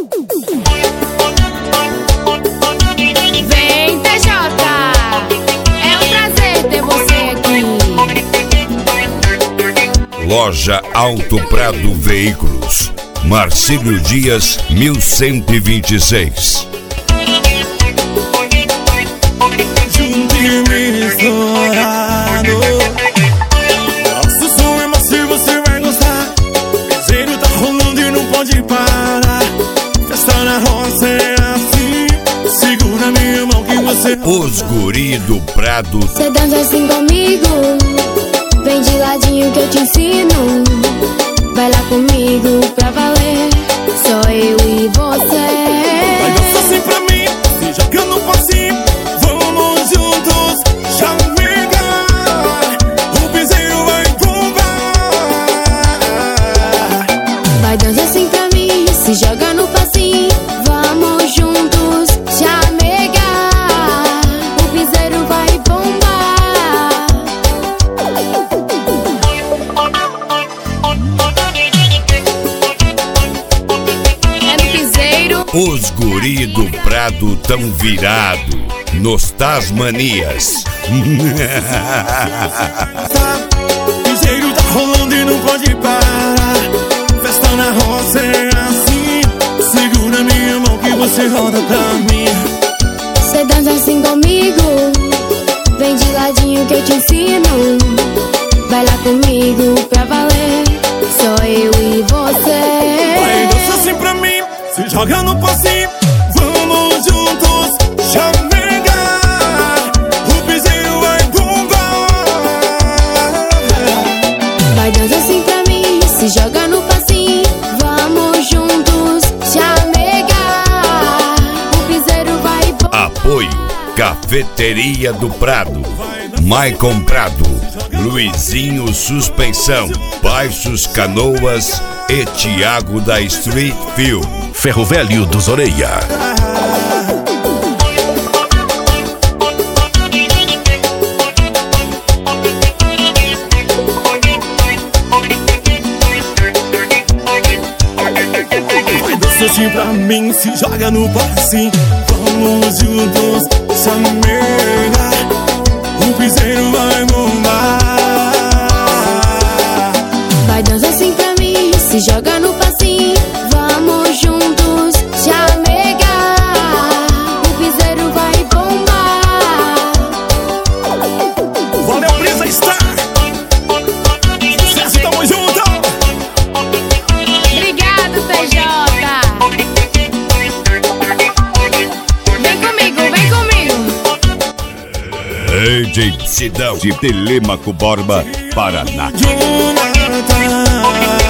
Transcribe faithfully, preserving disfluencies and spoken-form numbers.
Vem, T J, é um prazer ter você aqui. Loja Alto Prado Veículos, Marcílio Dias, mil cento e vinte e seis. Nosso som é macio, você vai gostar. Piseiro tá rolando e não pode parar. Festa na roça é assim. Segura minha mão que você... Os guri do Prado. Cê dança assim comigo, vem de ladinho que eu te ensino. Vai lá comigo pra valer, só eu e você. Vai dançar assim pra mim, se joga no passinho. Vamos juntos, chamegar. O piseiro vai bombar. Vai dançar assim pra mim, se joga no passinho. Vamos juntos, chamegar. O piseiro vai bombar. É no piseiro. Os guri do Prado tão virado nos Tasmanias. Piseiro tá rolando e não pode parar. Festa na roça é assim. Segura minha mão que você roda pra mim. Cê dança assim comigo, vem de ladinho que eu te ensino. Vai lá comigo pra valer, só eu e você. Vai dançar assim pra mim, se joga no passinho. Vamos juntos, chamegar. O piseiro vai bombar. Vai dançar assim pra mim, se joga no passinho. Vamos juntos, chamegar. O piseiro vai bombar. Apoio Cafeteria do Prado, Maicon Prado, Luizinho Suspensão, Baixos Canoas e Thiago da Street Film. Ferro Velho dos Orelha. Vai dançar assim pra mim, se joga no passinho. Vamos juntos, chamegar. O piseiro vai bombar. Vai dançar assim pra mim, se joga no passinho. Vamos juntos, chamegar. O piseiro vai bombar. Valeu, Brisa Star. Sucesso, tamo junto. Obrigado, T J. Vem comigo, vem comigo. D J Sidão de Telêmaco Borba, Paraná. Jonathan.